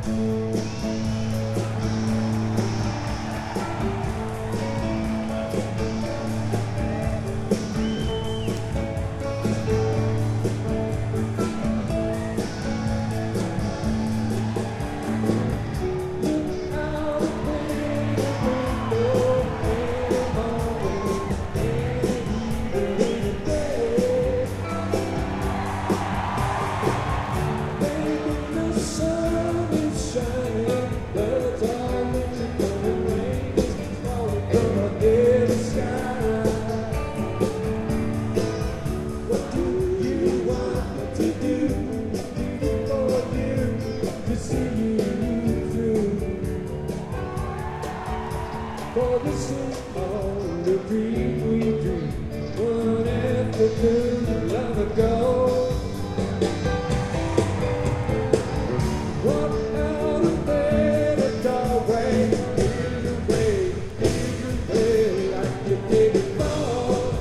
For this is all the dream we dreamed one afternoon long ago. Walk out of bed a doorway, you play like you did before.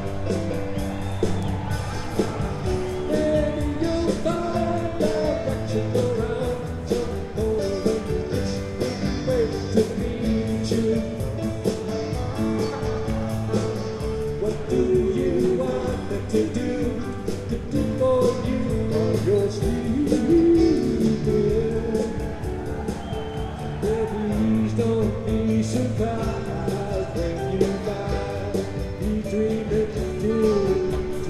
Maybe you'll find direction around some more than way to meet you. What do you want me to do for you while you're sleeping? Please don't be surprised when you find me dreaming too.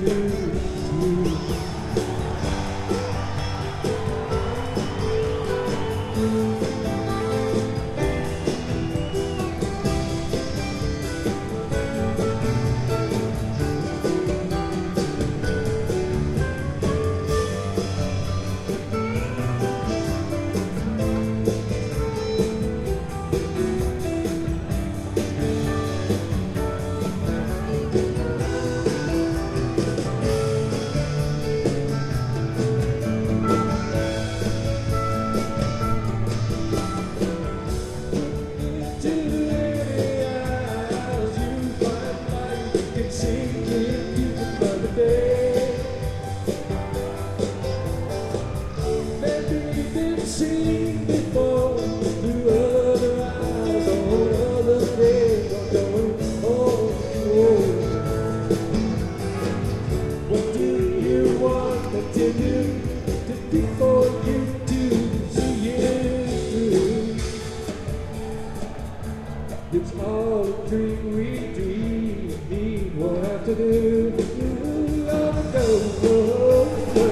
Seen before through other eyes on other days I'm going What do you want me to do for you to see you through? It's all a dream we dream. We'll have to do love go.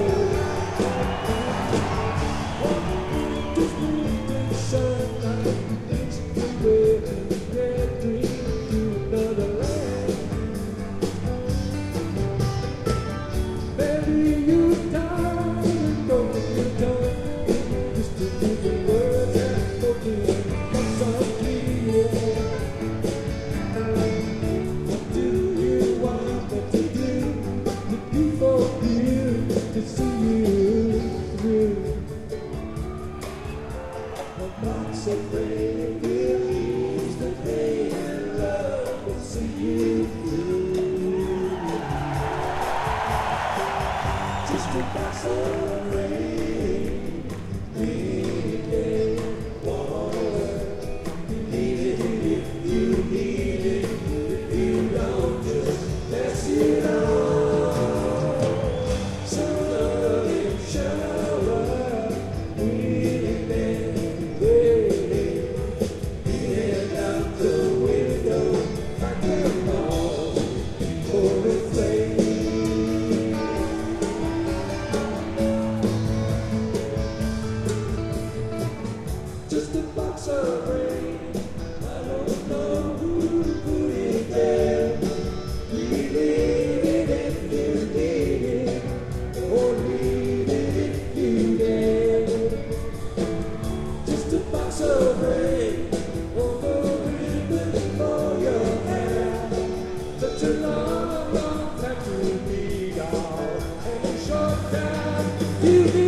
So brave, believes the pain and love will see you through. Just a box of rain, needed water. Need it if you need it. If you don't, just pass it on. So loving shower, weeping. Just a box of rain, I don't know who put it there. Leave it if you need it, or leave it if you dare. Just a box of rain, on the ribbon for your hair. Such a long, long time to be gone, and a short time you